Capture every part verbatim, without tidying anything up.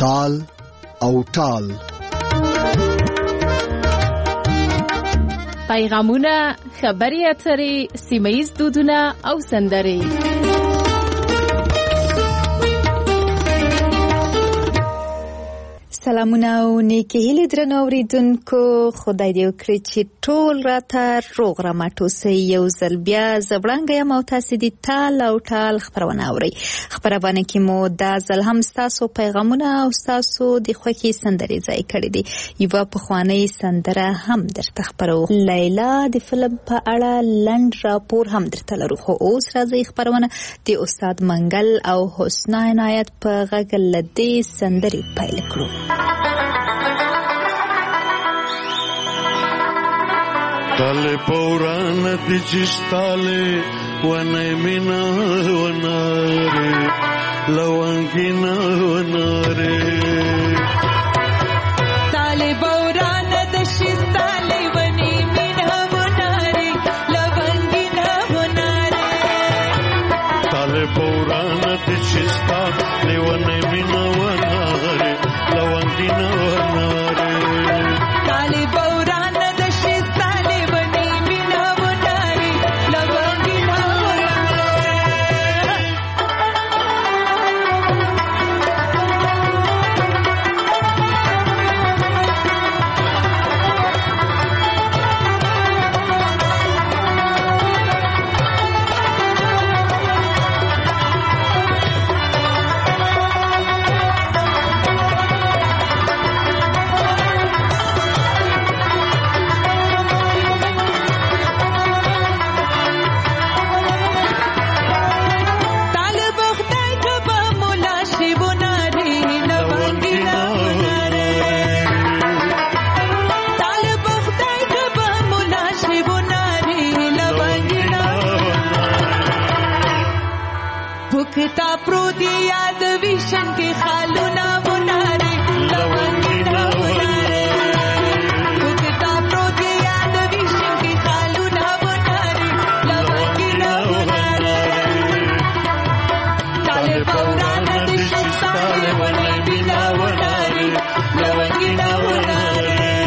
تال او ټال. پیغامونه، خبري اترې، سیمه‌ییز دودونه او سندرې. سلامونه او نیکی هیلې درنو اوریدونکو، خدای دې وکړي چې ټول راته روغ رمټ اوسئ. یو ځل بیا زه وړانګه یم او تاسې د تال او ټال خپرونه اورئ. خپرونه کې مو دا ځل هم ستاسو پیغامونه او ستاسو د خوښې سندرې ځای کړي دي. یوه پخوانۍ سندره هم درته خپرو. لیلا د فلم په اړه لنډ راپور هم درته لرو، خو اوس راځئ خپرونه د استاد منګل او حسنا عنایت په غږ له دې سندرې پیل کړو. Tale paurana di cistale wane mina wanare lawangina wanare. Tale paurana di cistale wane mina wanare lawangina wanare. Tale paurana di cistale wane mina wanare lawangina wanare. Tale paurana Bukta prodi yad vishan ke khaluna bunare lawangina bunare. Bukta prodi yad vishan ke khaluna bunare lawangina bunare. Tale paurana dishi sale wanabina bunare lawangina bunare.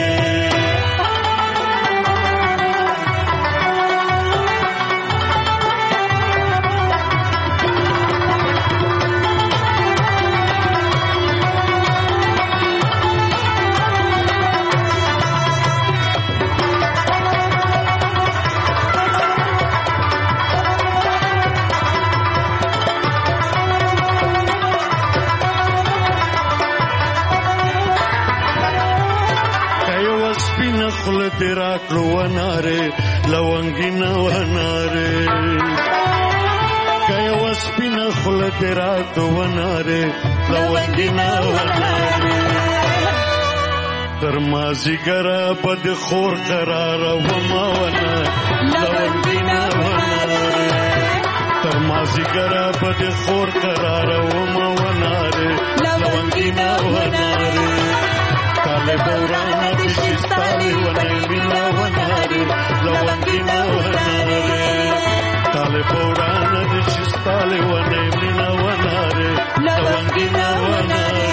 Tera kruanare lawangina wanare kaya waspina khula tera kruanare lawangina wanare tarmazi gara bad khor qarara wama wana lawangina wanare tarmazi gara bad khor qarara wama wanare lawangina wanare. Tale paurana di cistale wane mina wanare lawangina wanare. Tale paurana di cistale wane mina wanare lawangina wanare.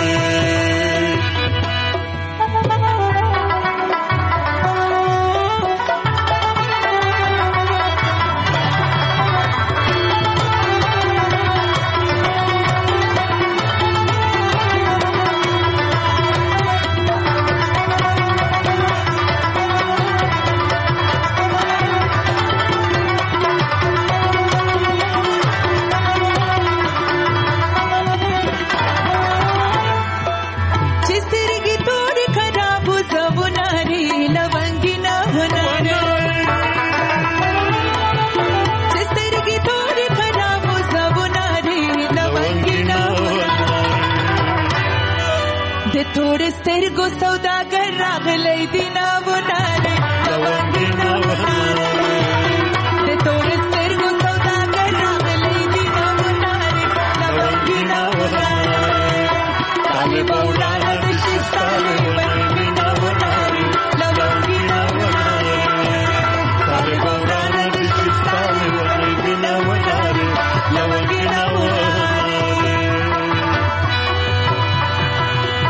थोड़े स्तर को सौदागर रागले दिना बुनारे लवंगिना बुनारे ते थोड़े स्तर को सौदागर रागले दिना बुनारे लवंगिना बुनारे ताले पौराना दिशी साले लवंगिना बुनारे लवंगिना बुनारे ताले पौराना दिशी साले लवंगिना बुनारे लवंगिना बुनारे.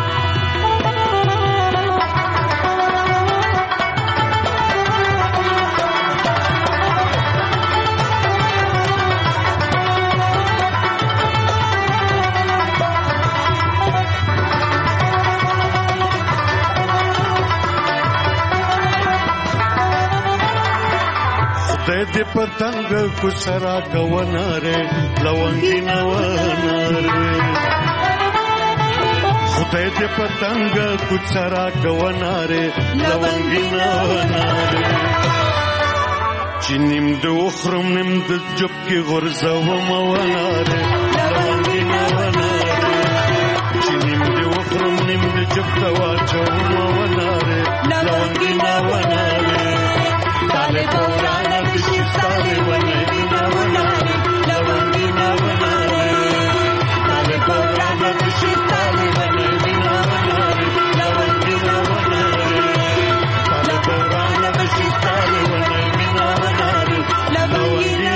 دې پتنګ کو سرا کووناره لونګینا وناره خدای دې پتنګ کو سرا کووناره لونګینا وناره چې نیم د وخرم نیم د جب کې غرزوم وناره لونګینا وناره چې نیم د وخرم نیم د جب ته واچوم وناره لونګینا وناره تاله پورانه د شفتالې ونه وینا وناره لونګینا وناره تاله پورانه د شفتالې ونه وینا وناره لونګینا وناره تاله پورانه د شفتالې ونه وینا وناره لونګینا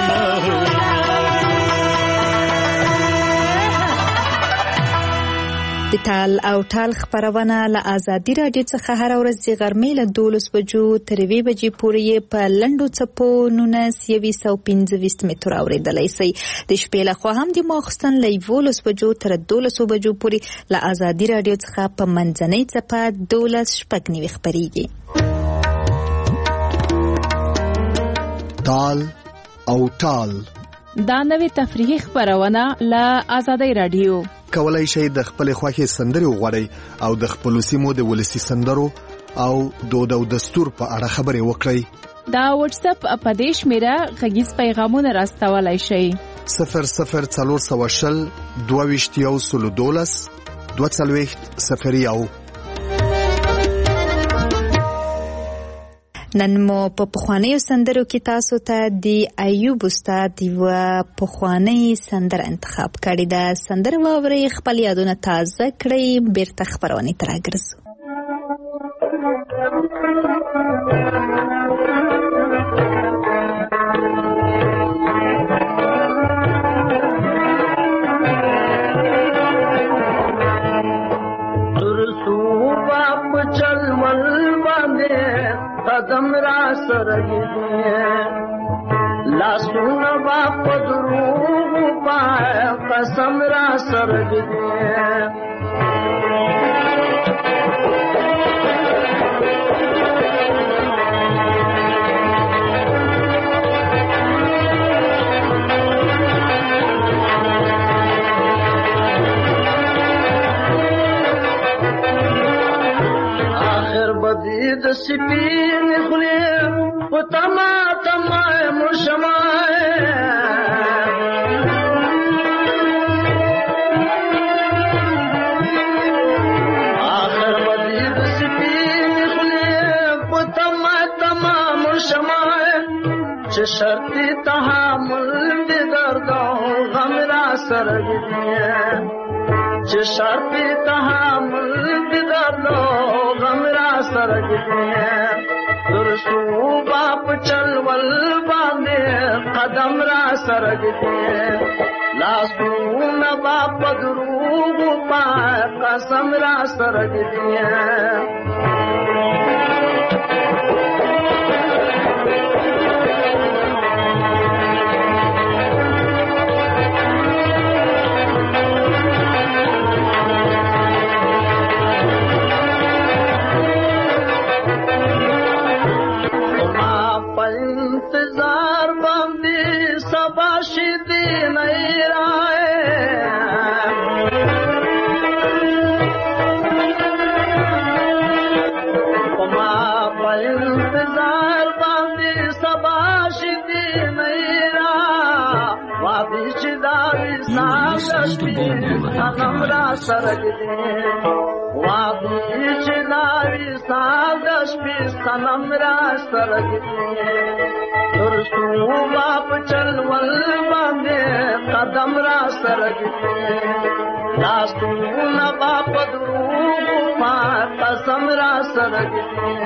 د تال او ټال خبرونه له آزادي راډیو څخه هر ورځ د غرمې له دولس بجو تر یوې بجې پورې په لنډو څپو نولس یویشت او پنځه ویشت متره اورېدلی شئ. د شپې لخوا هم د ماخوستن له یولس بجو تر دولسو بجو پورې له آزادي راډیو څخه په منځنۍ څپه دولس شپږ نوي خپرېږي. تال او ټال دا نوې تفریحي خبرونه له آزادي راډیو. کولای شئ د خپل خوښې سندرې وغواړئ او د خپل سیمو د ولسی سندرو او دود او دستور په اړه خبرې وکړئ. دا واتس اپ په دې شمیره غږیز پیغامونه راستولای شئ. صفر صفر څلور سوه شل دوه ویشت یو سلو دولس دوه څلوېښت صفر یو. نن مو په پخوانیو سندرو کې تاسو ته د ایوب استاد یوه پخوانۍ سندره انتخاب کړې ده. سندره واورئ، خپل یادونه تازه کړئ، بیرته خپرونې ته راګرځو. قدم را سرگی لاسون با پدروغ پای قسم را سرگی آخر بدید سپین خلیم و تما تمای مشمای آخر بدید سپین خلیم و تما تما مشمای چه شرطی تحمل دی دردو غم را سرگیه چه شرطی تحمل دی دردو غم را سرگیه درسو باپ چلول باندې قدم را سرگیه لاسون باپ دروغ پای قسم را سرگیه इंतजार बंदी सबाशी दी नहीं राय इंतजार बंदी सबाशी दी नहीं रा वादी चिदारी सागती अनमरा सरग दे वादी चिदारी सागती सनमरा सरग दे درسو باپ چلول باندې قدم را سرګي لاسو نه باپ دروغ ما قسم را سرګي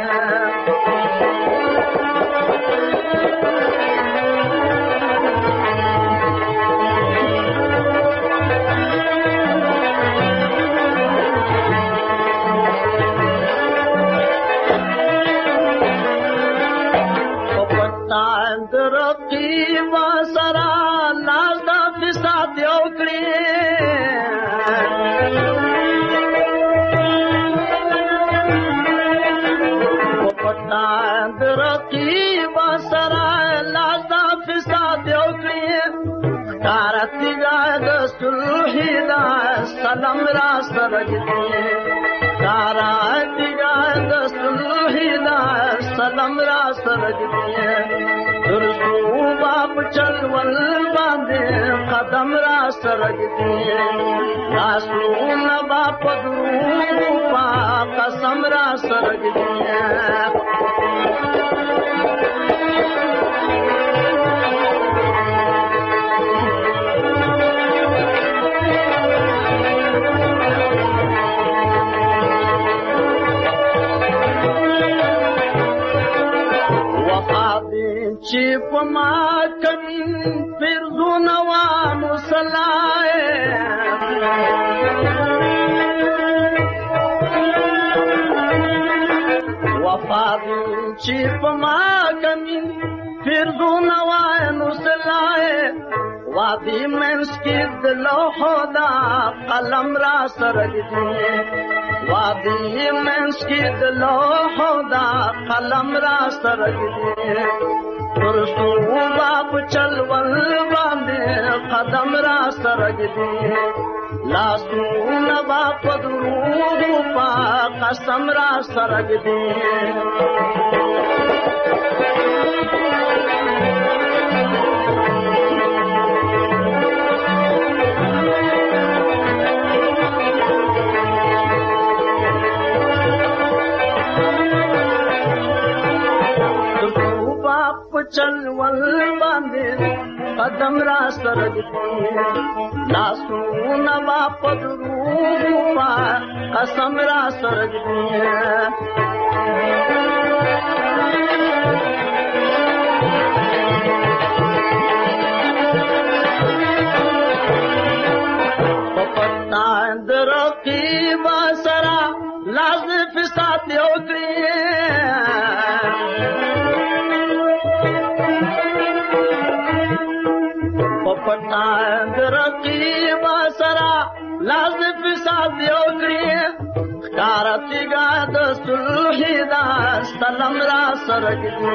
رقیب سرا ناز دا فساد یو کړی په پټان رقیب سرا ناز دا صلح دا سلام را سرګدي کارا دیګا د صلح دا سلام را سرګدي درسو باپ چل ول باندې قدم را سرګدي تاسو نه باپ درو پا قسم را سرګدي چې په ما کمي فرزونه وا مصلای وفاد چې په ما کمي فرزونه وا مصلای وادي منس کې دلو دا قلم را سرګدي وادي منس کې دلو دا قلم را سرګدي درسو باپ چل ول باندې قدم را سرګدي لاسو نه باپ درو پا قسم را سرګدي चल वल बांधे कदम रा सरगती लासू नवा पदरूपा कसम रा सरगती पपता दरकी बासरा लाज़िफ साथ होती पपतांद रकीब सरा लाज़िफ साथियों करिए कारती गाद सुल्हिदा सलम रा सरगदी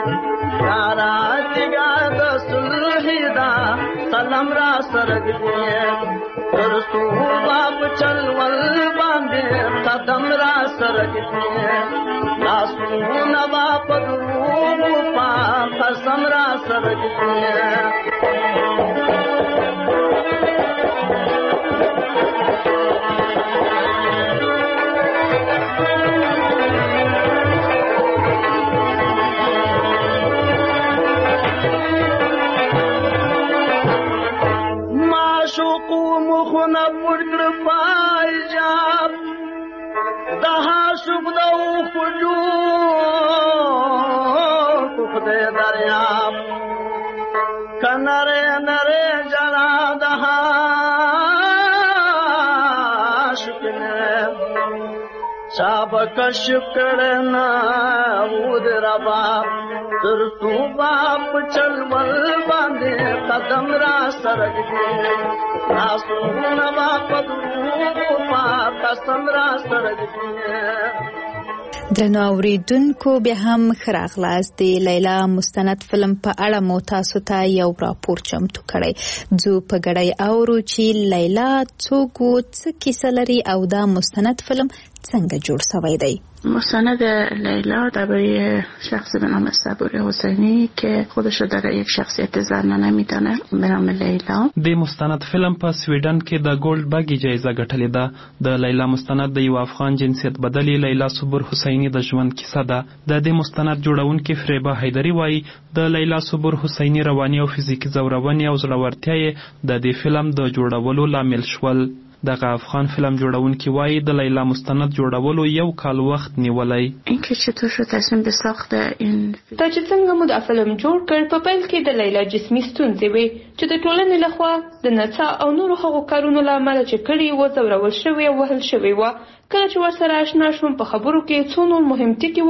कारती गाद सुल्हिदा सलम रा सरगदी तरसू बाप चल वल बांधे कदम रा सरगदी लासू नवा पदरू पा कसम रा सरगदी मुखना पुरकर पाई जाप दहा शुभ दऊ खुजू कुखदे दरियाप कनरे नरे जना दहा शुकने शाबक शुक्र न उद रबा तरसू बाप चल वल बांधे कदम रा सरगदी लासू नवा पदरूपा कसम را سرګدي درنو اوریدونکو بیا هم ښه راغلاست. د لیلا مستند فلم په اړه مو تاسو ته یو راپور چمتو کړی. ځو په ګډه اورو چې لیلا څوک و، څه کیسه لري او دا مستند فلم څنګه جوړ شوی دی. مستند لیلا درباره شخصی به نام صبوری حسینی که خودش رو در یک شخصیت زنانه میدانه به نام لیلا. د مستند فلم په سویډن کې د ګولډ باګي جایزه ګټلې ده. د لیلا مستند د یو افغان جنسیت بدلی لیلا صبور حسینی د ژوند کیسه ده. د دې مستند جوړونکي فریبا حیدری وایي د لیلا صبور حسینی رواني او فزیکي ځورونې او زړورتیا یې د دې فلم د جوړولو لامل شول. دغه افغان فلم جوړونکي وایي د لیلا مستند جوړولو یو کال وخت نیولی. اینکه چطور شد تصمیم به ساخت این دا چې څنګه مو د فلم جوړ کړ، په پیل کې د لیلا جسمي ستونزې وې چې د ټولنې لخوا د نڅا او نورو هغو کارونو له امله چې کړي و ځورول شوې او وهل شوې وه. کله چې ورسره اشنا شوم په خبرو کې څو نور مهم ټکي وو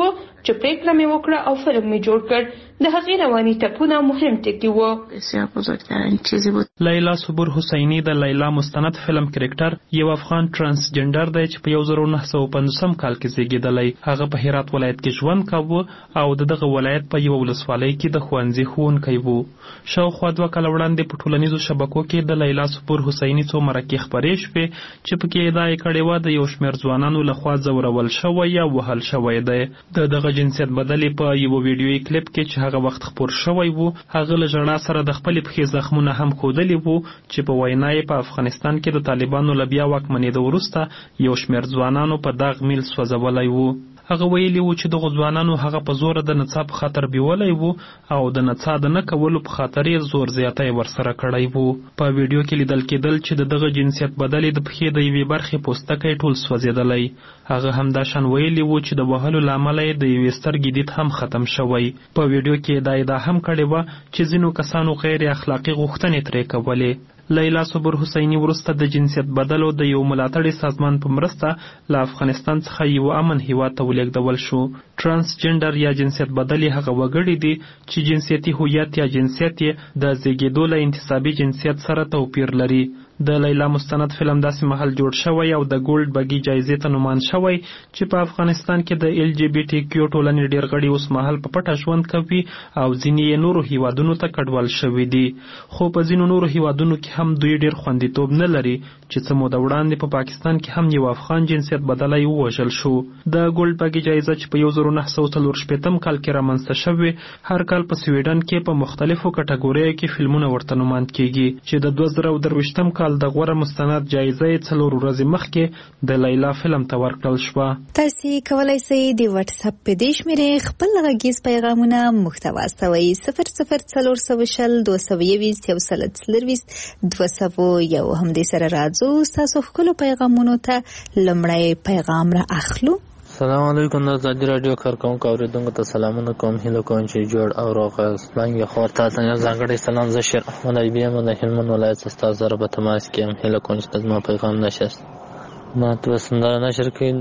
چې پریکړه مې وکړه او فلم مې جوړ کړ. د هغې رواني ټپونه مهم ټکي وو. بسیار بزرگترین چیزی بود. لیلا صبور حسینی د لیلا مستند فلم کرکټر یو افغان ترانسجنډر دی چې په یو زر نه سوه پنځوسم کال کې زیږېدلی. هغه په هرات ولایت کې ژوند کاوه او د دغه ولایت په یوه ولسوالۍ کې د ښوونځي ښوونکی و. شاوخوا دوه کاله وړاندې په ټولنیزو شبکو کې د لیلا صبور حسینی څو مرکې خپرې شوې چې پکې ادعا یې کړې وه د یو شمېر ځوانانو لخوا ځورول شوی یا وهل شوی دی. د دغه جنسیت بدلې په یوه ویډیویي کلیپ کې چې هغه وخت خپور شوی وو، هغه له ژړا سره د خپلې پښې زخمونه هم ښودلي وو چې په وینا یې په افغانستان کې د طالبانو له بیا واکمنېدو وروسته یو شمېر ځوانانو په داغ میل سوځولی وو. هغه ویلي وو چې دغو ځوانانو هغه په زوره د نڅا په خاطر بیولی وو او د نڅا د نه کولو په خاطر یې زور زیاتی ورسره کړی وو. په ویډیو کې لیدل کېدل چې د دغه جنسیت بدلې د پښې د یوې برخې پوستکی ټول سوځېدلی. هغه همداشان ویلي وو چې د وهلو له امله یې د یوې سترګې دید هم ختم شوی. په ویډیو کې دا ادعا هم کړې وه چې ځینو کسانو غیر اخلاقي غوښتنې ترې کولې. لیلا صبور حسینی وروسته د جنسیت بدلو د یو ملاتړي سازمان په مرسته له افغانستان څخه یو امن هیواد ته ولېږدول شو. ترانسجنډر یا جنسیت بدلې هغه وګړي دي چې جنسیتي هویت یا جنسیت یې د زیږېدو له انتصابي جنسیت سره توپیر لري. د لیلا مستند فلم داسې مهال جوړ شوی او د ګولډ بګي جایزې ته نومان شوی چې په افغانستان کې د ایل جی بي ټي کیو ټولنې ډېر غړي اوس مهال په پټه ژوند کوي او ځینې یې نورو هیوادونو ته کډوال شوي دي. خو په ځینو نورو هیوادونو کې هم دوی ډېر خوندیتوب نه لري چې څه موده وړاندې په پاکستان کې هم یو افغان جنسیت بدلی ووژل شو. د ګولډ بګي جایزه چې په یو زر نه سوه څلور شپېتم کال کې رامنځته شوې، هر کال په سویډن کې په مختلفو کټګوریو کې فلمونه ورته نومان کیږي چې د دوه زره درویشتم کال د غوره مستند جایزه یې څلور ورځې مخکې د لیلا فلم ته ورکړل شوه. تاسې کولی سئ د وټس اپ په دې شمېرې خپل غږیز پیغامونه موږ ته واستوئ. صفر صفر څلور سوه شل دوه سوه یویشت یو سل څلرویشت دوه سوه یو. همدې سره راځو ستاسو ښکلو پیغامونو ته لومړی پیغام را اخلو. السلام علیکم. د ازادي راډیو کارکوونکو اورېدونکو ته سلامونه کوم. هیله کوم چې جوړ او روغ یاست. څنګه خور تاسو ته ځانګړی سلام. زه شیر احمد ایبی یم د هلمند ولایت څخه ستاسو سره په تماس کې یم. هیله کوم چې زما پیغام نشست. ما ته سندره نشر کړې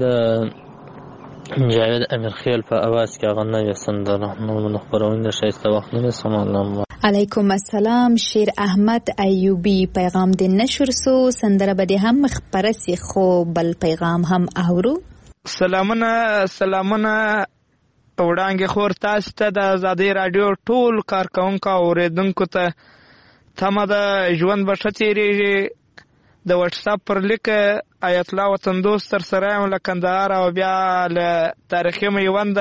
د جاوید امیرخیل په اواز کې هغه نوې سندره نو خپرونه ښایسته وخت نه سم. الله علیکم السلام. شیر احمد ایوبی پیغام د نشر سو سندره به هم خبره سي خو بل پیغام هم اورو. سلامونه سلامونه وړاندې خور تاسو ته د ازادي راډیو ټول کارکوونکو اوریدونکو ته تمه د ژوند به ښه تېرېږي. د وټس اپ پر لیک آیت الله وطن دوست تر سره یم له کندهار او بیا له تاریخي میوند.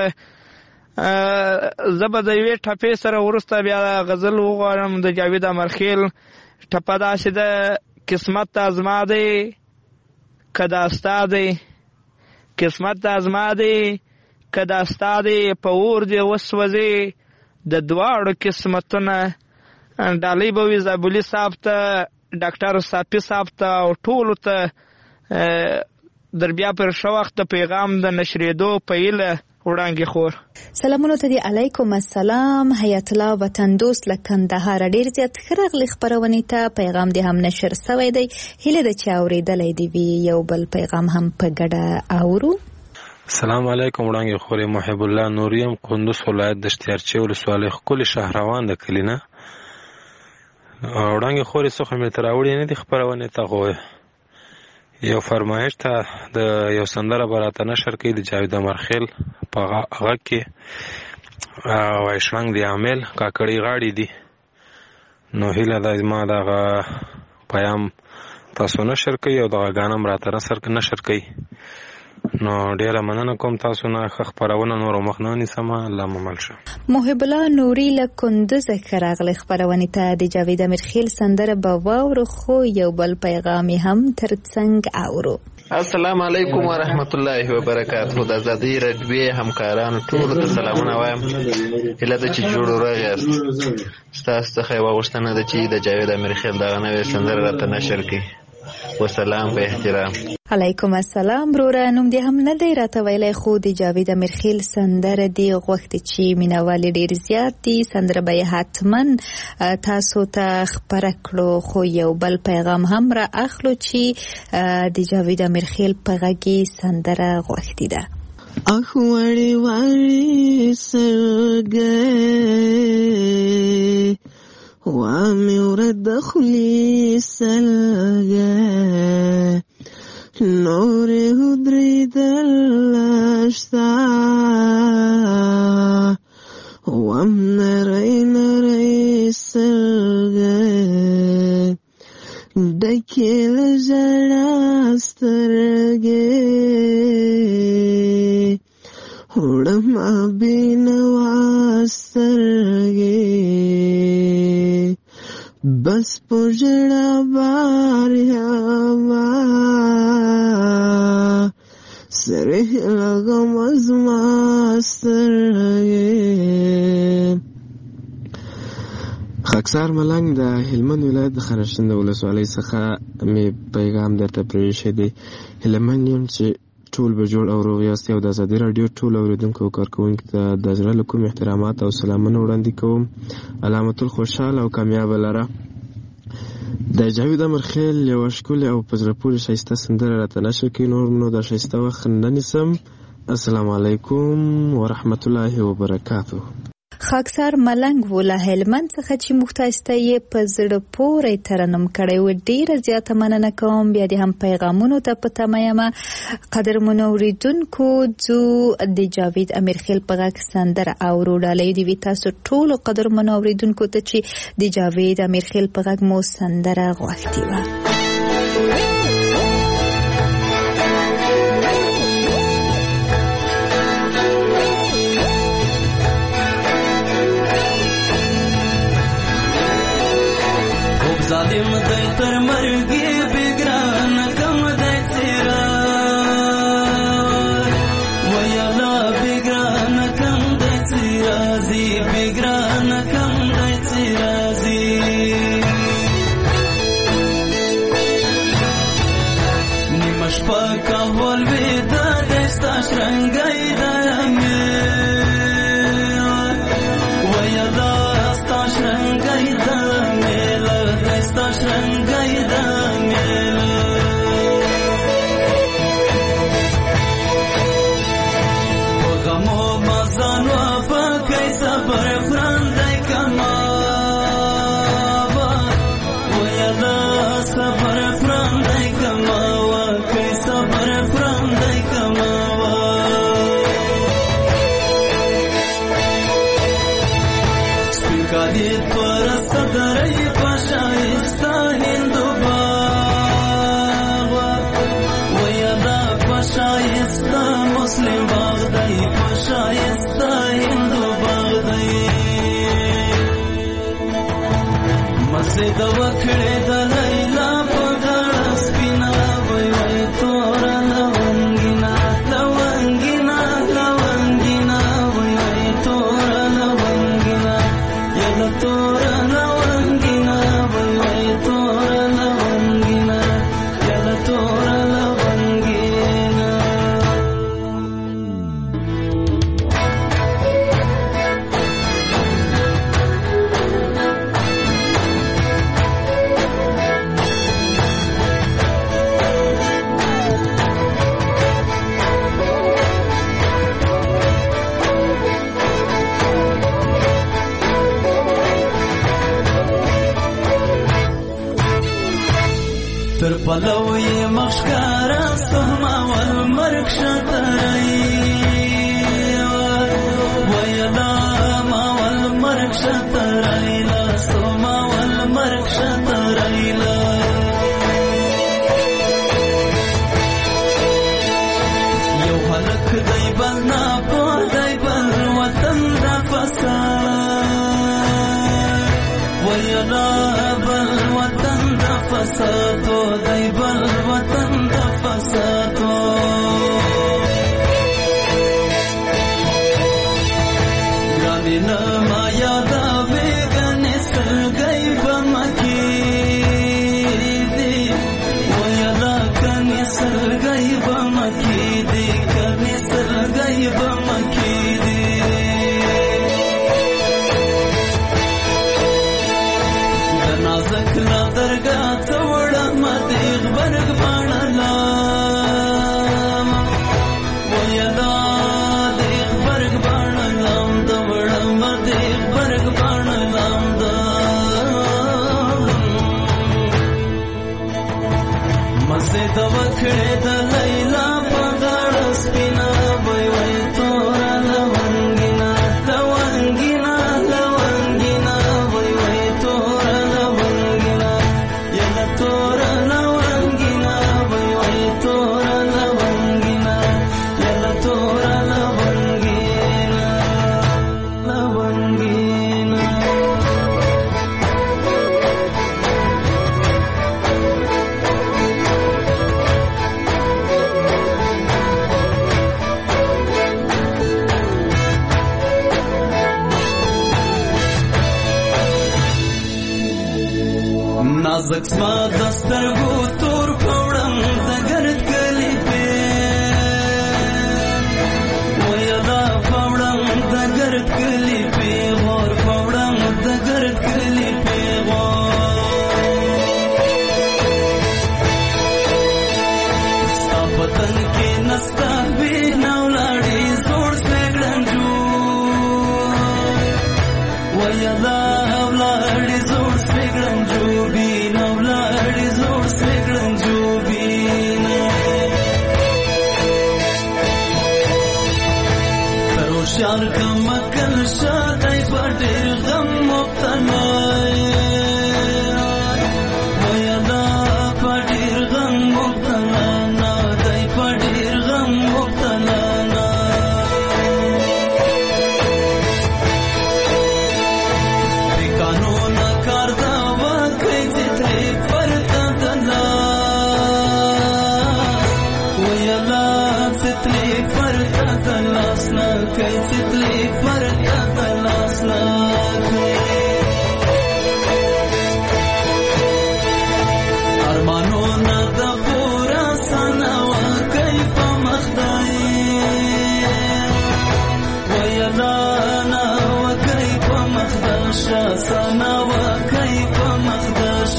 زه به د یوې ټپې سره وروسته بیا غزل وغواړم د جاوید امرخیل. ټپه داسې ده: قسمت د ازما دی که دا ستا دی، قسمت د ازما دی که دا ستا دی، په اور دی وسوځي د دواړو قسمتونه. ډالۍ به وي زابلي صاحب ته، ډاکټر صافي صاحب ته او ټولو ته در بیا پر ښه وخت د پیغام د نشرېدو په هیله وړاندې خور. سلامونه ته دی. علیکم السلام. حیات الله وطن دوست له کندهار ډېر زیات ښه راغلی خپرونې ته. پیغام دې هم نشر سوی دی. هیله ده چې اورېدلی دې وي. یو بل پیغام هم په ګډه اورو. السلام علیکم. وړاندې خورې محب الله نوریم کندوز ولایت د اشتیارچی ولسوالۍ ښکلي شهروان د کلي نه. وړاندې خورې څه خو مې ته راوړې نه دي خپرونې ته، خو یو فرمایش ته د یو سندره به راته نشر کړي د جاوید امرخیل په غږ کې. وایي شړنګ د عامل کاکړي غاړې دي. نو هیله ده زما دغه پیام تاسو نشر کړئ او دغه ګان هم راته نشر کړئ. نو ډیره مننه کوم تاسو نه. ښه خپرونه نور مخ نه نیسم. الله ممل شه. محب الله نوري له کندوز ښه راغلی خپرونې ته. د جاوید امیرخیل سندره به واورو خو یو بل پیغام هم تر څنګ اورو. السلام علیکم ورحمت الله وبرکاته. د ازادي راډیو همکارانو ټولو ته سلامونه وایم. هیله ده چې جوړ او روغ یاست. ستاسو څخه یوه غوښتنه ده چې د جاوید امیرخیل دغه نوې سندره راته نشر کړي. وسلام په احترام. علیکم السلام. وروره نوم دې هم نه دی راته ویلی خو د جاوید امیرخیل سندره دې غوښتې چې مینوال ډېر زیات دي. سندره به یې حتما تاسو ته خپره کړو. خو یو بل پیغام هم را اخلو چې د جاوید امیرخیل په غږ سندره غوښتې ده. اخ وړي وړي سرګې وامي ورد خلی سلګې نور هدري دلشتا وام نري نري سرګې ډکې لژړا سترګې وړم بینوا سترګې بس پوجړه باریا سره لګم ازما سترګې. خاکسار ملنګ د هلمند ولایت د خرشند ولسوالۍ څخه مې پیغام درته پرېښی دی. هیلهمن یم چې ټول به جوړ او روغ یاست او د ازادي راډیو ټول اوریدونکو او کارکوونکو ته د زړه له کومې احترامات او سلامونه وړاندې کوم. علامت الخوشحال او کامیابه لره. د جاوید امرخیل یوه ښکلې او په زړه پورې ښایسته سندره راته نشر کړي. نور نو د ښایسته وخت نه نیسم. السلام علیکم ورحمت الله وبرکاتو. خاکسار ملنګ ولا هلمند څخه چې مختایسته یې په زړه پورې ترنم کړی و، ډیره زیاته مننه کوم. بیا دې هم پیغامونو ته په تمه یم. قدرمنو اورېدونکو ځو د جاوید امیرخیل په غږ سندره اورو. ډالۍ دې وي تاسو ټولو قدرمنو اورېدونکو ته چې د جاوید امیرخیل په غږ مو سندره غوښتې وه. ظالم دی تر مرګي بګران کم دی تیرا ویالا بګران کم دی تیرا زی بګران کم دی تیرا زی نیمش پاکا ول ودا دستا شرنګای دانګه ویالا ستا شرنګای دانګه شرنګای د میله په غمو مزانو پکې صبر فرندای کما ویلا صبر فرندای کما وکې صبر فرندای کما سپینکا دې پر صدرې پشایستا هندو باغ ویدا پشایستا مسلم باغ دی پشایستا هندو باغ دی مسجد وکړې د لیلا په غاړه سپینا وای وای تور لونګینا لونګینا لونګینا وای وای تور لونګینا یاد تور لونګینا وای وای تور لونګینا یاد تور لونګینا. تر پلوی مخشکارا سهما والمرک شترئی ویلا ما والمرک شترئی لا سهما والمرک شترئی لا یو حلق دی بل ناپو دی بل وطن دا فساد ویلا بل وطن دا فسادو دی بل وطن دا فسادو گرانی نما یادا بیگنی سرگئی بمکی دی ویلا کنی سرگئی بمکی دی کنی سرگئی بمکی دی نازک لا درگاه توڑا مدی مزه د وکړې د لیلا په غاړه سپینا وای وای تورا لونګینا لونګینا لونګینا وای وای تورا لونګینا یلا تورا لونګینا وای وای تورا لونګینا یلا تورا لونګینا لونګینا نازک سما دسترګو تور پوړم د ګرد کلی په ویلا پوړم د ګرد کلی په غور پوړم د ګرد کلی په غور ستاپتن کې نستا به نولاړي زوړ سګړنجو ویلا ولاړي زوړ سګړنجو شار کا مکل شادای پټیر غم مبتلا ویلا پټیر غم مبتلا نا دای پټیر غم مبتلا نا د قانون کار دا وکړي چې پرتا دلا ویلا ستلی پرتا دلا سنا کای ستلی پرتا تلاسنا ارمانو نا د پورا سنا وا کای په مخدای ویلا نا وا کای په مخداش سنا وا کای په مخداش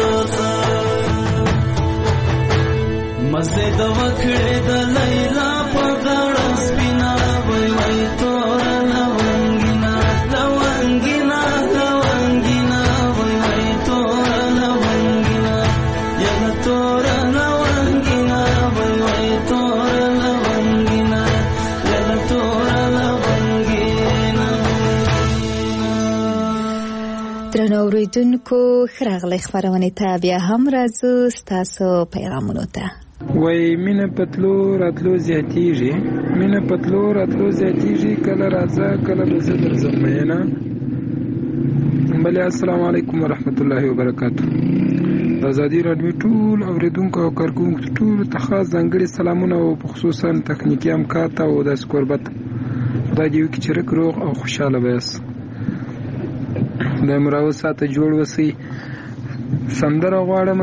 مزه د وکړې د لیلا په غاړه سپینا وای وای تورا لونګینا لونګینا لونګینا وای وای تورا لونګینا یلا تورا لونګینا وای وای تورا لونګینا یلا تورا لونګینا. درنو اوریدونکو ښه راغلی خپرونې ته بیا هم راځو ستاسو پیغامونو ته. وای مینه پتلو راتلو زیاتیږي مینه پتلو راتلو زیاتیږي کله راځه کله به زه درځم میینه. بله السلام علیکم ورحمت الله وبرکاتو. د ازادي راډیو ټول اوریدونکو او کارکوونکو ټولو ته خاص ځانګړي سلامونه او خصوصا تخنیکي همکار ته او داسې کوربت خدای دې وکړي چې رک روغ او خوشحاله به یاست. د مراوه ساعته جوړ وسئ. سندره غواړم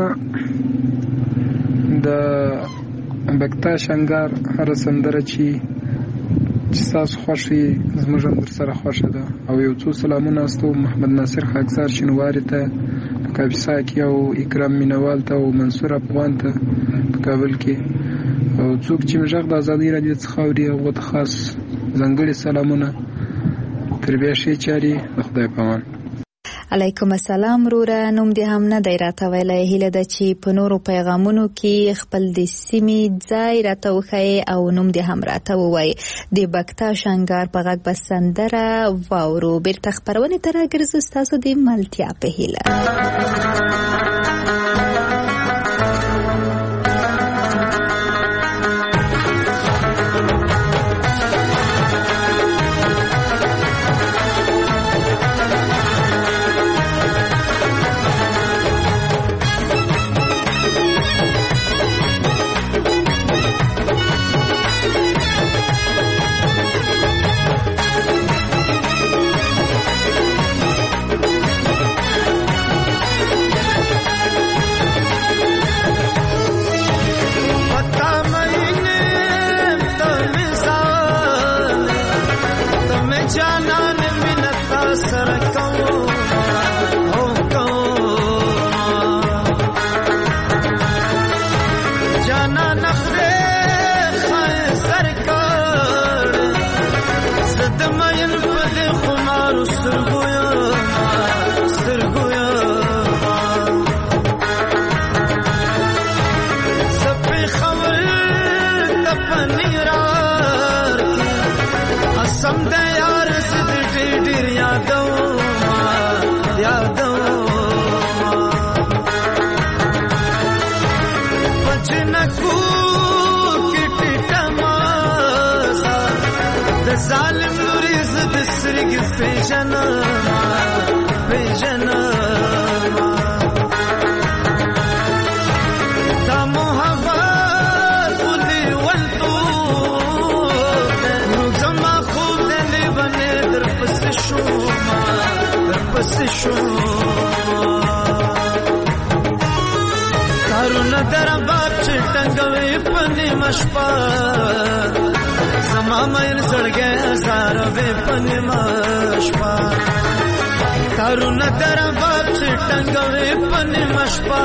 د بکتا شنګار هر سندره چې چې تاسو خوښي زموږ هم در سره خوښه ده. او یو څو سلامونه استو محمد ناصر خاکسار شینواري ته په کاپیسا کې او اکرام مینوال ته او منصور افغان ته په کابل کې او څوک چې مجاق د ازادي راډیو څخه اوري هغو ته خاص ځانګړي سلامونه. تر بیا ښې چارې د خدای په امان. علیکم السلام وروره. نوم دې هم نه دی راته ویلی. هیله ده چې په نورو پیغامونو کې خپل د سیمې ځای راته وښایې او نوم دې هم راته ووایې. د بکتا شنګار په غږ به سندره واورو. بیرته خپرونې ته راګرځو ستاسو د ملتیا په هیله. جنکو کټه مازه د ظالم لوري زد سرګ پیژنه پیژنه دا محبت ولي ولتو نو زما خو دې باندې در پس شو در پس شو کارونه در باب چې ټنګوي پني مشپا زما مېل سړګه زاروي پني مشپا کارونه در باب چې ټنګوي پني مشپا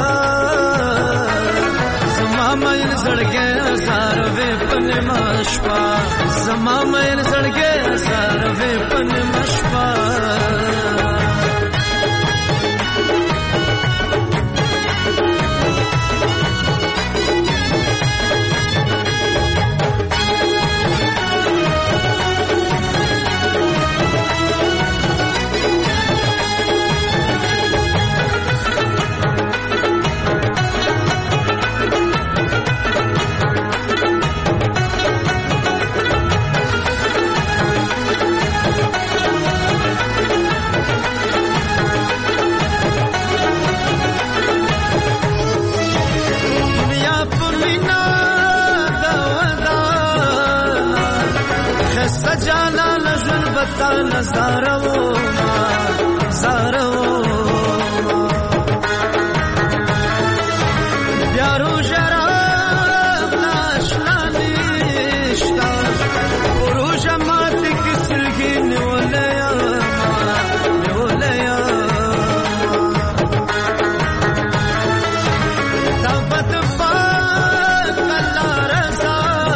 زما مېل سړګه زاروي پني مشپا زما مېل سړګه زاروي پني مشپا زارو زارو یارو شراب ناشنا نشتا پروژ مات کسرگی نیولیا نیولیا دابت بات کلا رزا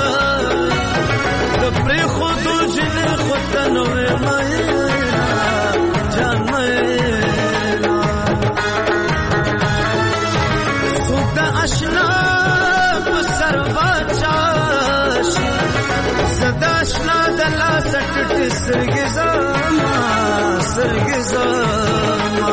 دپری خودو جن خودنوی مائی سرگی زما سرگی زما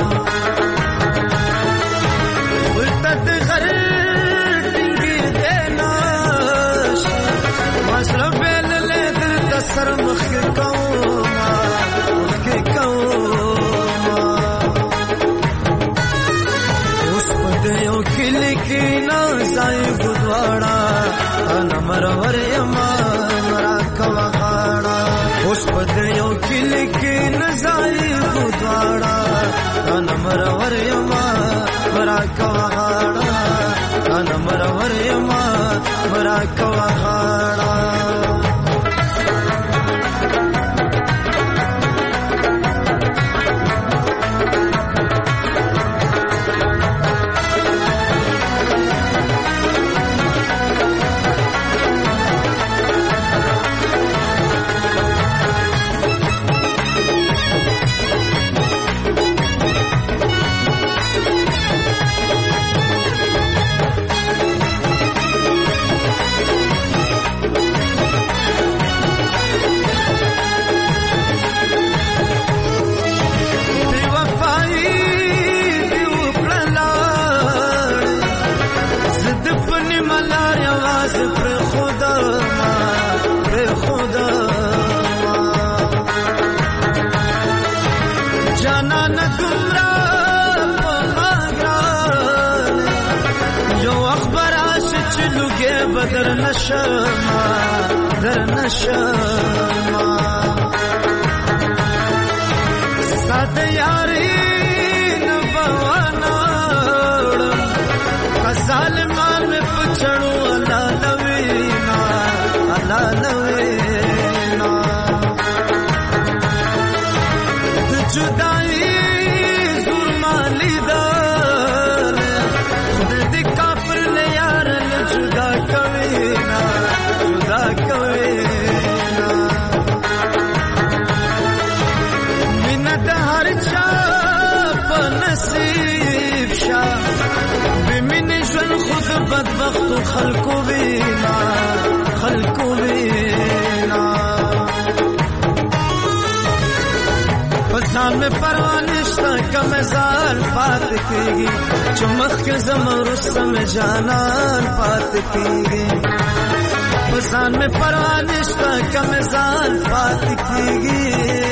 ولتت غرتنگی دیناش مصرف للی در تسر مخی کوما مخی کوما اس پدیو کلی کی نازائی گدوارا انا مرور یما مرا کواغاڑا اوس پدې یو کلی کې نزای خدواړه انا مرور یما مرا کواغاړه انا مرور یما مرا کواغاړه در نشما در نشما سات یاری نبوانا ظالمان میں پچھڑو اللہ لوینا اللہ لوینا جدائی ظلمالی دار خود دی کافر نے یارن جدا کوینا جدا کوینا منت ہر چاپ نصیب شاہ بمن جن خود بدبخت خلقو بینا خلقو بینا پسان میں میں پروا نشتا کم زال پات کیږي چې مخکې زم وروسته مې جانان پات کیږي پسان میں پروا نشتا کم زال پات کیږي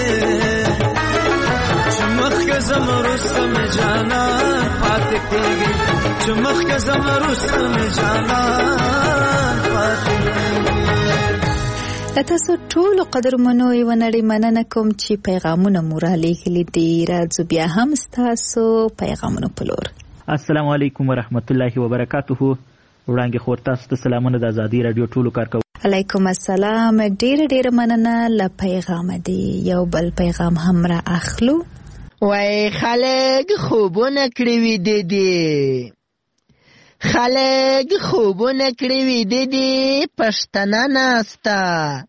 چې مخکې زم وروسته مې جانان پات کیږي چې مخکې زم وروسته مې جانان پات کیږي. تاسو ټول قدرمنو یو نړۍ مننه کوم چې پیغامونه مو را لیږلي دي. راځو بیا هم ستاسو پیغامونه په لور. السلام علیکم ورحمت الله وبرکاته. وړاندې خور تاسو ته سلامونه د ازادي رادیو ټولو کارکوونکو. علیکم السلام. ډېر ډېر مننه له پیغام دی. یو بل پیغام هم را اخلو. وای خلک خوبونه کړی وي دي خلک خوبونه کړی وي دي پښتنه ناستا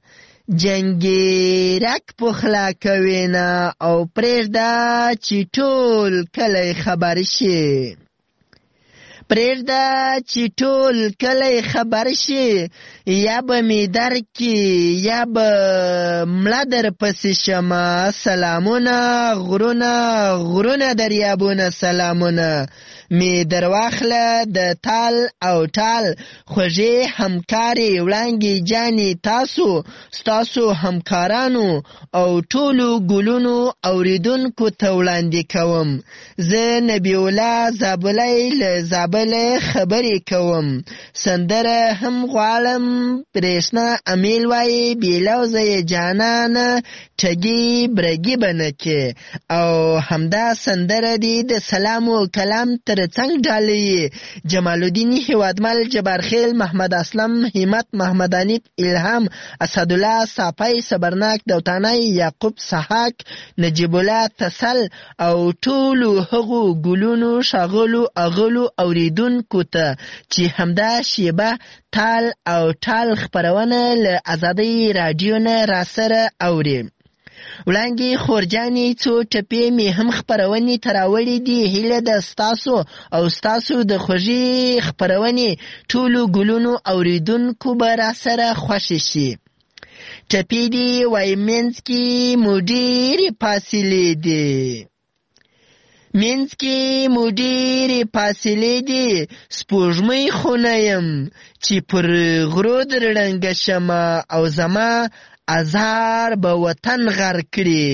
جنګیرک پخلا کوي نه او پرېږده چې ټول کلی خبر شي پرېږده چې ټول کلی خبر شي یا به مې درکي یا به مړه در پسې شمه سلامونه غرونه غرونه دریابونه سلامونه می درواخله د تال او ټال خوږې همکارې وړانګې جانې تاسو ستاسو همکارانو او ټولو ګلونو اوریدونکو ته وړاندې کوم. زه نبی الله زابلی له زابله خبرې کوم. سندره هم غواړم برېښنا امیل وایي بېلوزه یې جانانه ټګي برګي به نه کې او همدا سندره دی د سلام و کلام تر څنګ ډالۍ جمال الدین هیوادمل جبارخیل محمد اسلم همت محمد انیب الهام اسدالله صافی صبرناک دوتانی یعقوب سحاک نجیب الله تسل او ټولو هغو ګلونو شاغلو اغلو اوریدونکو ته چې همدا شیبه تال او ټال خپرونه له ازادۍ رادیو نه راسره اوري. وړاندې خورجانې څو ټپې مې هم خپرونې ته راوړې دي. هیله ده ستاسو او ستاسو د خوږې خپرونې ټولو ګلونو اوریدونکو به راسره خوښې شي. ټپې دي وایي منځ کې مو ډېرې فاصلې دي منځ کې مو ډېرې فاصلې دي سپوږمۍ خو نه یم چې پر غرو در ړنګه شمه او زما ازار به وطن غر کړي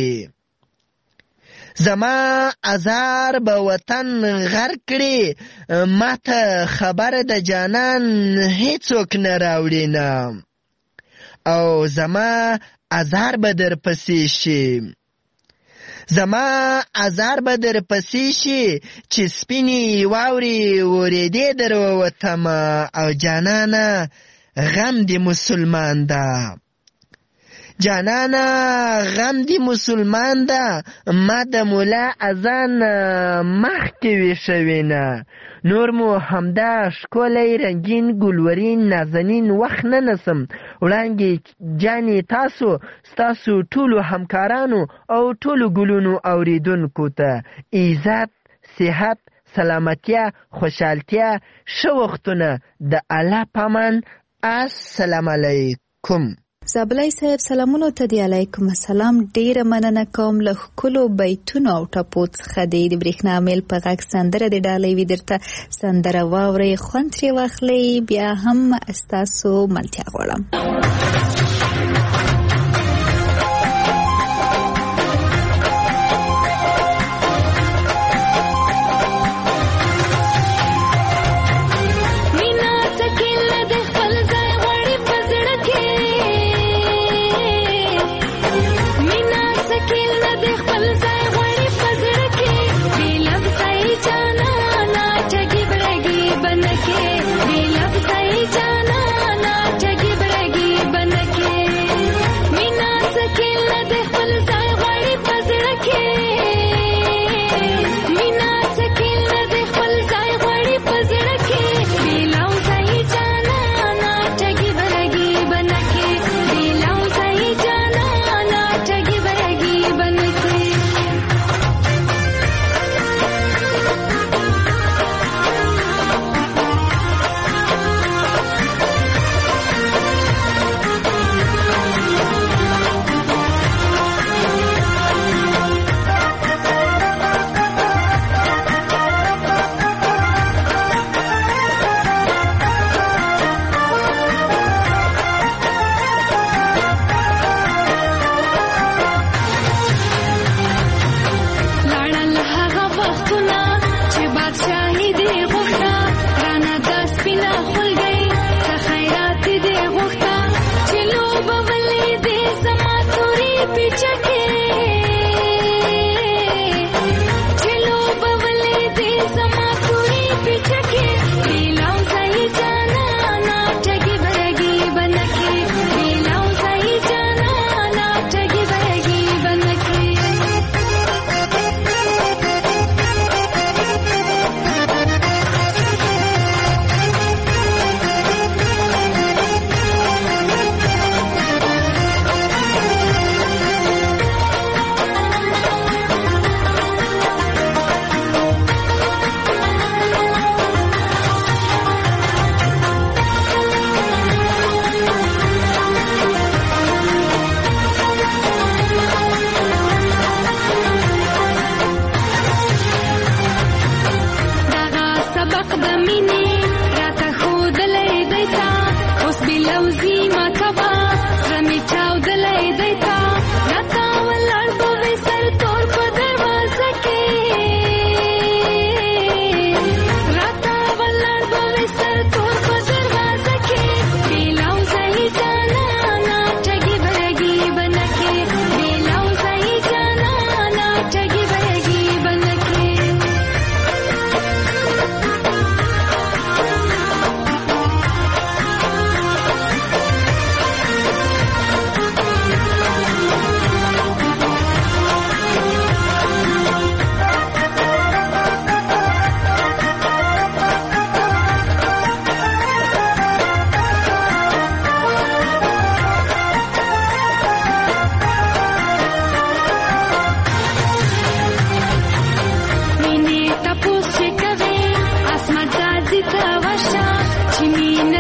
زما ازار به وطن غر کړي ماته خبر د جانان هیڅوک نه راوړي نه او زما ازار به در پسې شي زما ازار به در پسې شي چې سپینې واورې ورېدې در ووتمه او جانانه غم دې مسلمان ده جانانا غم دی مسلمان ده ما د مولا اذان مخکې ویښوینه نور مو همدا ښکلی رنګین ګلورین نازنین وخت نه نسم. وړاندې جانې تاسو ستاسو ټولو همکارانو او ټولو ګلونو اوریدونکو ته عزت صحت سلامتیا خوشحالتیا ښه وختونه د الله پامان. السلام علیکم. زابلی صاحب سلامونو ته دی. علیکم السلام. ډیره مننه کوم له ښکلو بیتونو او ټپو څخه دی د برېښنا میل په غږ سندره د ډالۍ وي درته سندره واورئ خوند ترې واخلئ بیا هم ستاسو ملتیا غواړم. بن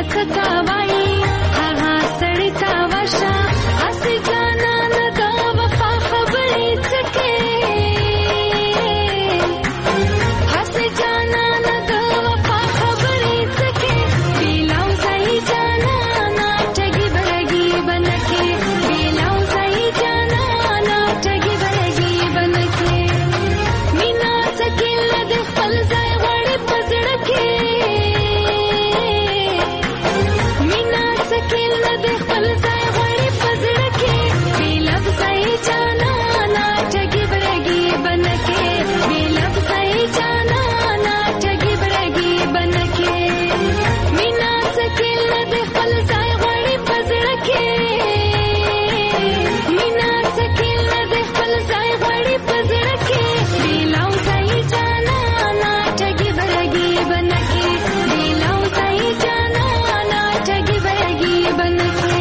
ستا وایي هغه سړی ته ورشه هسې جانانه د وفا خبرې څه کوې هسې جانانه د وفا خبرې څه کوې بیلاو ځایي جانانه ټګي برګي به نه کوې بیلاو ځایي جانانه ټګي برګي به نه کوې مینا څه کیله د خپل ځای غواړي په زړه کې مینا څه کیله د خپل ځای غواړي په زړه کې بې لفظه یې جانانه ټګي برګي به نه کوې بې لفظه یې جانانه ټګي برګي به نه کوې مینا څه کیله د خپل ځای غواړي په زړه کې مینا څه کیله د خپل ځای غواړي په زړه کې بې لفظه یې جانانه ټګي برګي به نه کوې بې لفظه یې جانانه ټګي برګي به نه کوې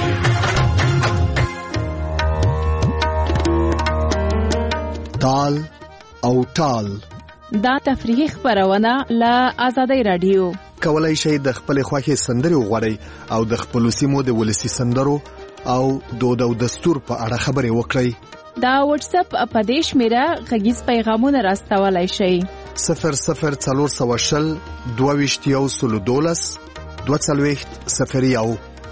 تال او ټال دا تفریحي خبرونه له آزادۍ رادیو کولای شئ د خپل خوښي سندري وغواړئ او د خپل سیمو د ولسی سندرو او دود او دستور په اړه خبرې وکړئ. دا واتس اپ په دې شمیره غږیز پیغامونه راستولای شئ صفر صفر څلور سوه شل دوه ویشت یو سلو دولس دوه څلوېښت صفر یو.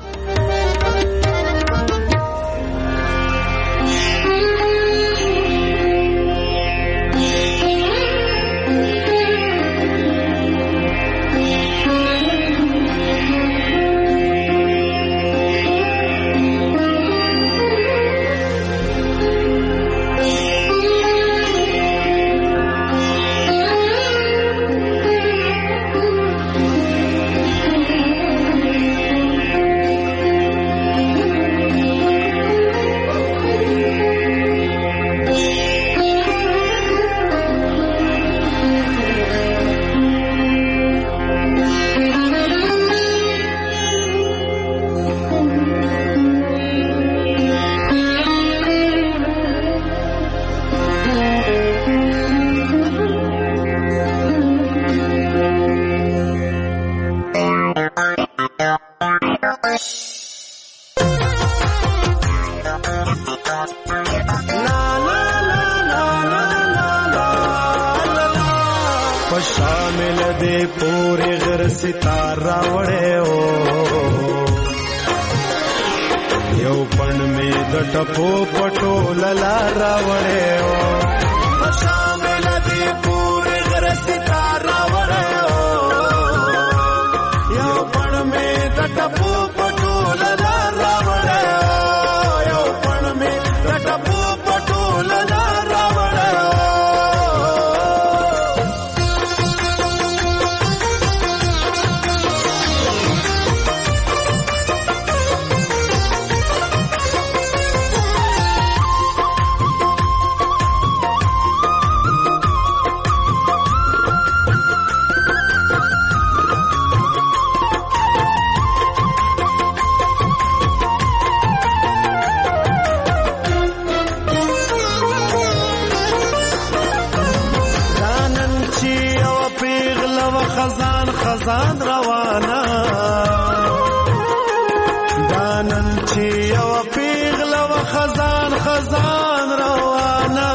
شامل دے پورے غر ستارہ وڑے ہو یو پن میں د ټپو پټو للارا وڑے ہو شامل دے پورے غر ستارہ وڑے ہو یو پن میں د ټپو پټو للارا وڑے ہو یو پن میں د ټپو پټو للارا وڑے ہو خزان خزان روانا دانن چی یو پیغل و خزان خزان روانا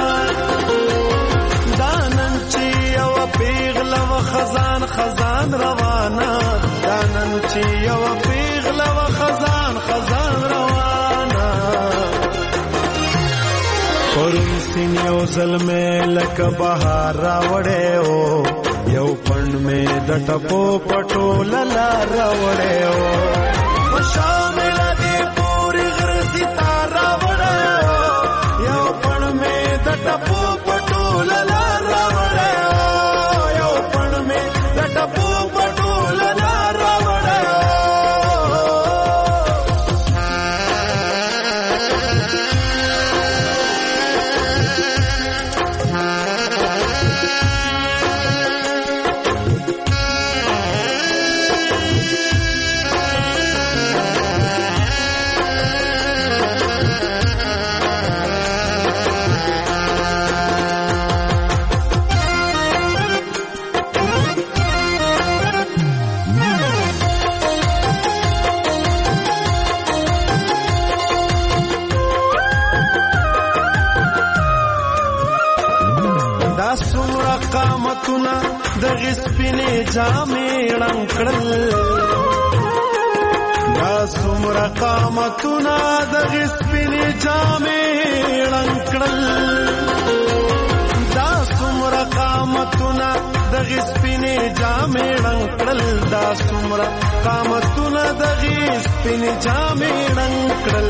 دانن چی یو پیغل و خزان خزان روانا دانن چی یو پیغل و خزان خزان روانا پرون سین یو ظلمه لک بهار راوڑے ہو یو پن میں د ټپو پټو للارا وڑے ہو شامل دی پوری غر ستارا وڑے ہو یو پن میں د ټپو پټو للارا وڑے ہو یو پن میں د ټپو پټو للارا وڑے ہو جامې ړنګ کړل دا څومره قامتونه دغې سپینې جامې ړنګ کړل دا څومره قامتونه دغې سپینې جامې ړنګ کړل دا څومره قامتونه دغې سپینې جامې ړنګ کړل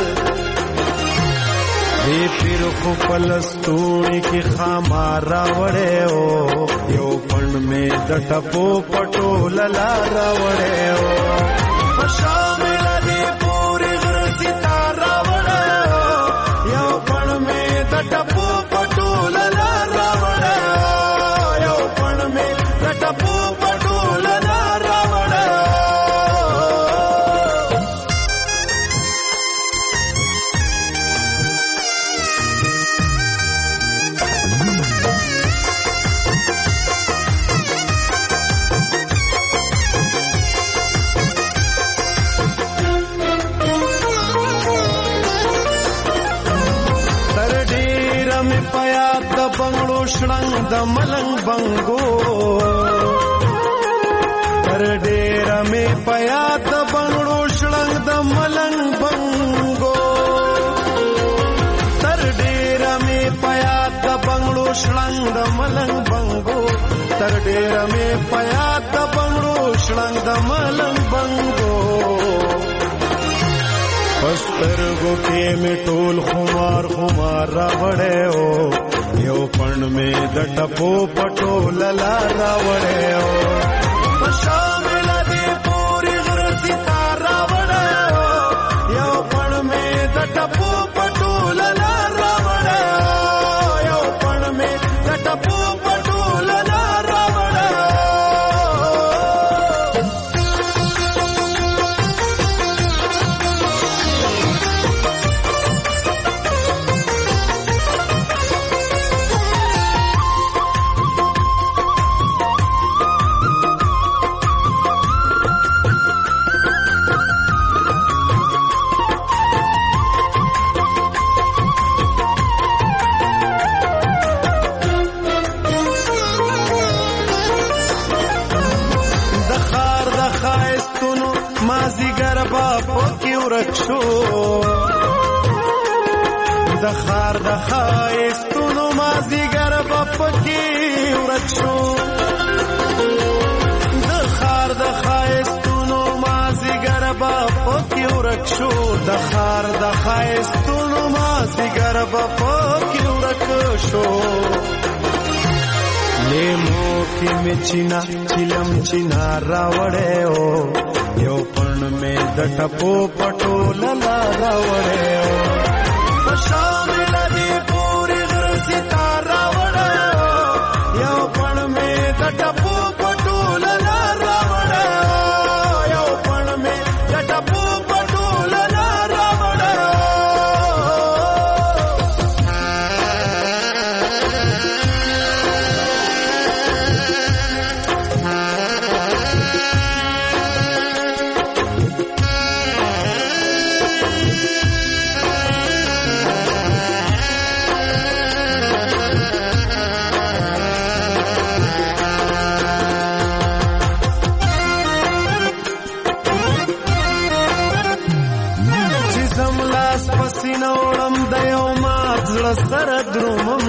دی پیر خو پلستوړي کې خامار راوړی او یو پڼ مې د ټپو پټو للا راوړی او په شامله دی پورې غره ستار راوړی او یو پڼ مې د ټپو پټو للا راوړی او یو پڼ مې د ټپو پټو للا راوړی بنگلو شړنګ د ملنګ بنګو تر ډېره مې په یاد د بنگلو شړنګ د ملنګ بنګو تر ډېره مې په یاد د بنگلو شړنګ د ملنګ بنګو تر ډېره مې په یاد د بنگلو شړنګ د ملنګ بنګو پسترګو کې مې ټول خمار خمار راوړی او یو پڼ مې د ټپو پټو للا راوړی او په شامله دې پورې غره ستار راوړی او یو پڼ مې د ټپو پټو للا راوړی او یو پڼ مې د ټپو پټو للا راوړی شو د خار د خایستونو مازیګر به پکې ورک شو د خار د خایستونو مازیګر به پکې ورک شو د خار د خایستونو مازیګر به پکې ورک شو لیمو کې مې چینا چلم چینا راوړی او یو پڼ مې د ټپو پټو للا راوړی او په شامله دې پورې غره ستار راوړی او یو پڼ مې د ټپو پټو للا راوړی او یو پڼ مې د ټپو پټو للا راوړی سره درومم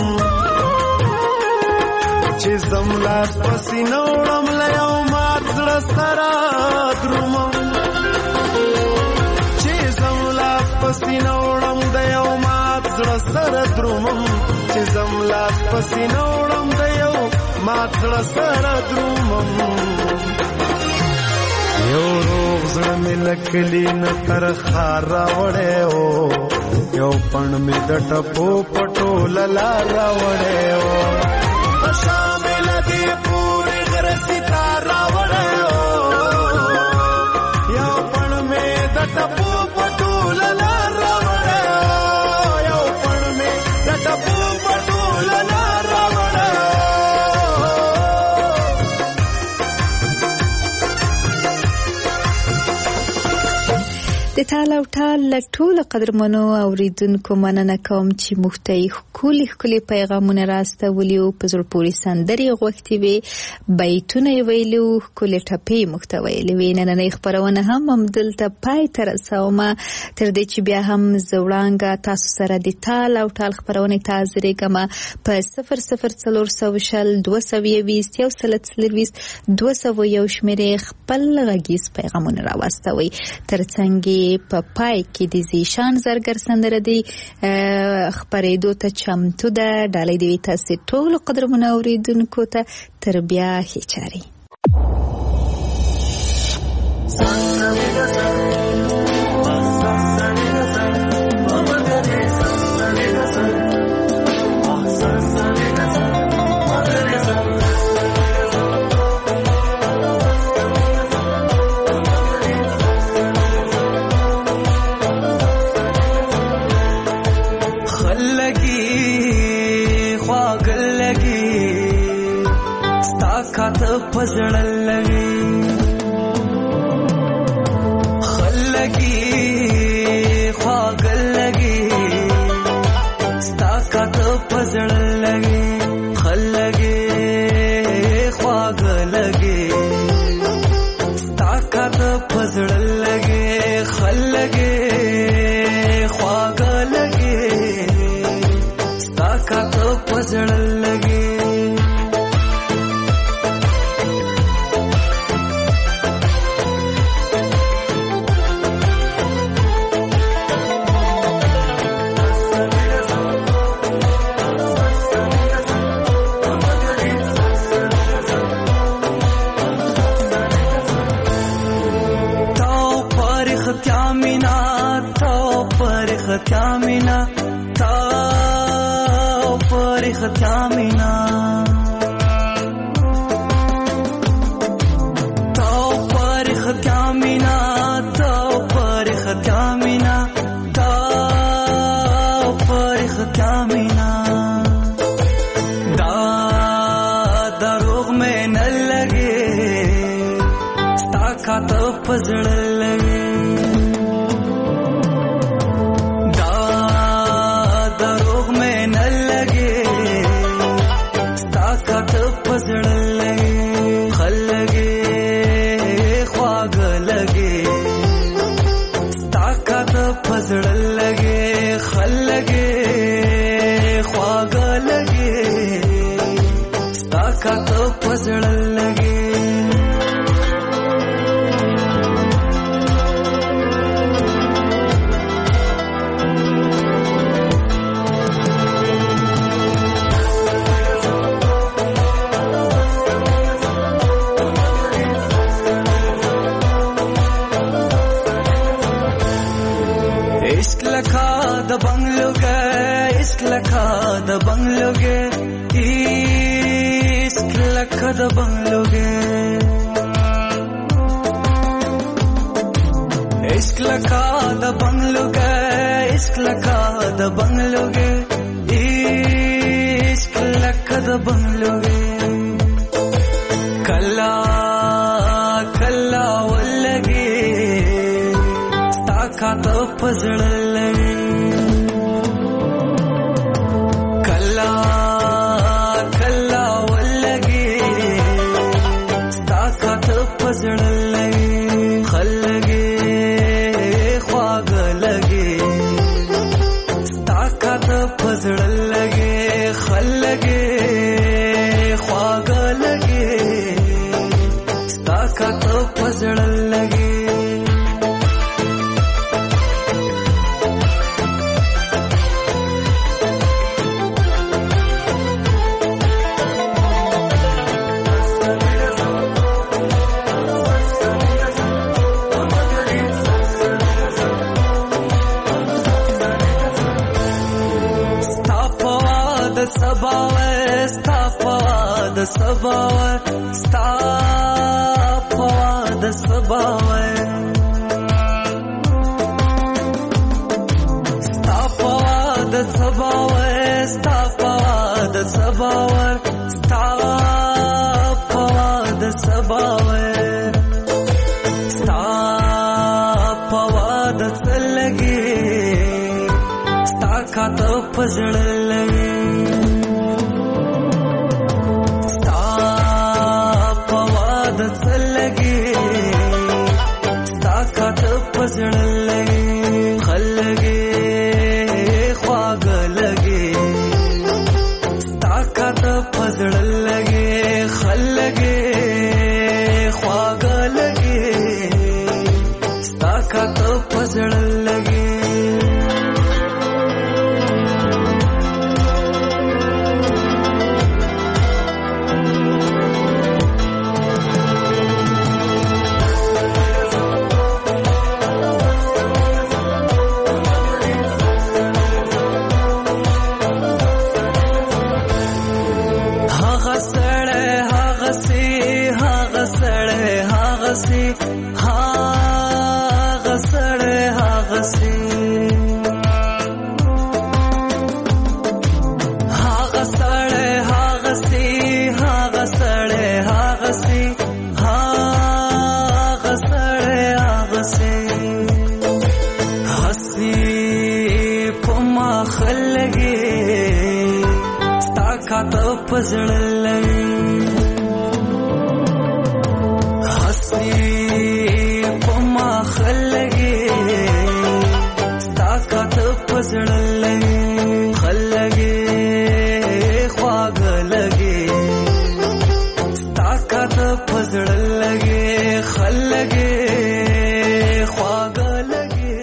چې زملاس پسینه وړم له یو مات زړه سره درومم چې زملاس پسینه وړم د یو مات زړه سره درومم چې زملاس پسینه وړم د یو مات زړه سره درومم یو روغ زړه مې لکلی نه تر خار راوړی او یو پڼ مې د ټپو پټو للا راوړی او په شامله دې پورې غره ستار راوړی او یو پڼ مې د ټپو پټو للا راوړی او یو پڼ مې د ټپو پټو للا راوړی د تال او ټال له ټولو قدرمنو اوریدونکو مننه کوم چې موږ ته ښکلي ښکلي پیغامونه راستولي او په زړه پورې سندرې غوښتې وې، بیتونه یې ویلي وو، ښکلې ټپې موږ ته ویلې وې. نننۍ خپرونه هم همدلته پای ته رسومه، تر دې چې بیا هم زه وړانګه تاسو سره د تال او ټال خپرونې ته حاضرېږم په صفر صفر څلور سوه شل دوه سوه یوویشت یو سل څلرویشت دوه سوه یو شمېرې خپل غږیز پیغامونه راواستوئ. تر څنګ په پای کې د زیشان زرګر سندره دی خپرېدو ته چمتو ده. ډالۍ دی تاسو ټولو قدرمنو اوریدونکو ته تر بیا ښې چارې. پزړل لګي خلګي خواګل لګي ستا کاته پزړل لګي خلګي خواګل لګي ستا کاته پزړل لګي خلګي خواګل لګي ستا کاته پزړل لګي. Kamina ta parikh kamina ta parikh kamina ta parikh kamina ta parikh kamina da darugh mein n lage sta khat fazl lage the bangloge isk lakha the bangloge isk lakha the bangloge isk lakha the bangloge isk lakha the bangloge kalla kalla wallage takat fazlage Sabawa stop the sabawa stop the sabawa stop the sabawa stop the sabawa stop the کاته پزړه لګي ستا په واده څه لګي ستا کاته پزړه لګي خلګي خواږه لګي ستا کاته پزړه لګي خلګي خواږه لګي ستا کاته پزړه لګي پزړه لګي حسي په ما خلګي ستا کاته پزړه لګي خلګي خواږه لګي ستا کاته پزړه لګي خلګي خواږه لګي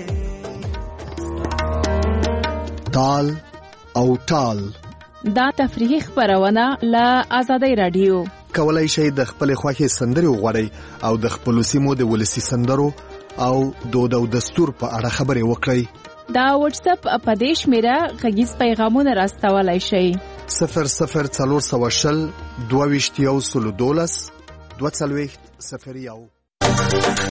تال او ټال دا تفریحي خبرونه له آزادۍ رادیو کولای شئ د خپل خوښي سندري وغوړئ او د خپل سیمو د ولسی سندرو او دود او دستور په اړه خبرې وکړئ. دا واتس اپ په دیش میرا غږیز پیغامونه راستولای شئ. صفر صفر څلور سوه شل دوه ویشت یو سلو دولس دوه څلوېښت صفر یو.